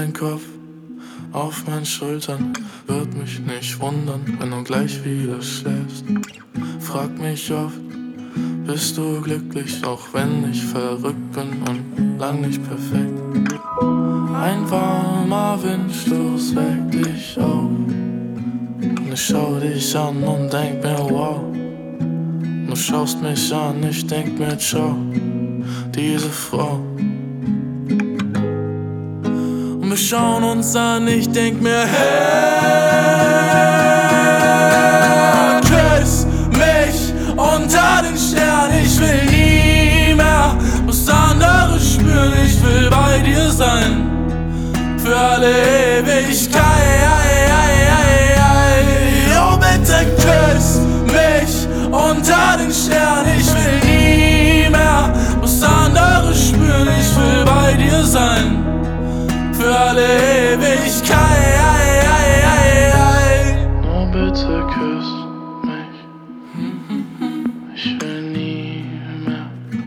dein Kopf auf meinen Schultern. Wird mich nicht wundern, wenn du gleich wieder schläfst. Frag mich oft, bist du glücklich, auch wenn ich verrückt bin und lang nicht perfekt. Ein warmer Windstoß weckt dich auf und ich schau dich an und denk mir wow. Du schaust mich an, ich denk mir ciao, diese Frau. Und wir schauen uns an, ich denk mir hey, küss mich unter den Sternen. Ich will nie mehr was anderes spüren. Ich will bei dir sein für alle Ewigkeit. Oh, bitte küss mich unter den Sternen. Ich will nie mehr was anderes spüren. Ich will bei dir sein für alle Ewigkeit. Oh, bitte küss mich. Ich will nie mehr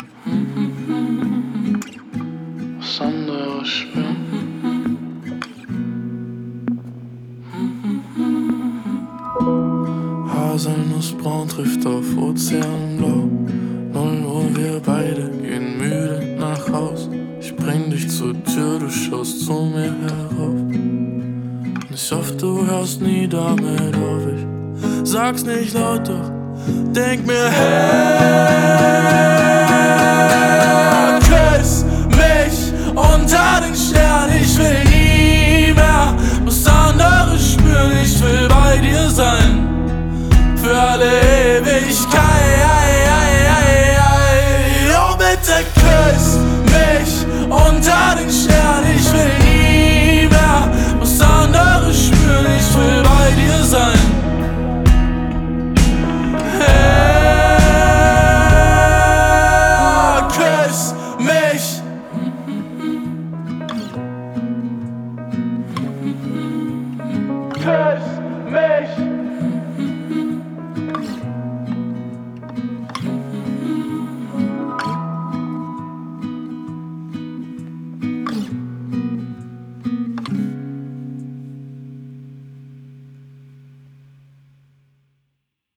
was anderes spüren. Haselnussbraun trifft auf Ozeanblau. 0 Uhr, wir beide gehen müde nach Haus. Ich bring dich zur Tür, du schaust zu mir herauf. Und ich hoffe, du hörst nie damit auf. Ich sag's nicht laut, doch denk mir hey.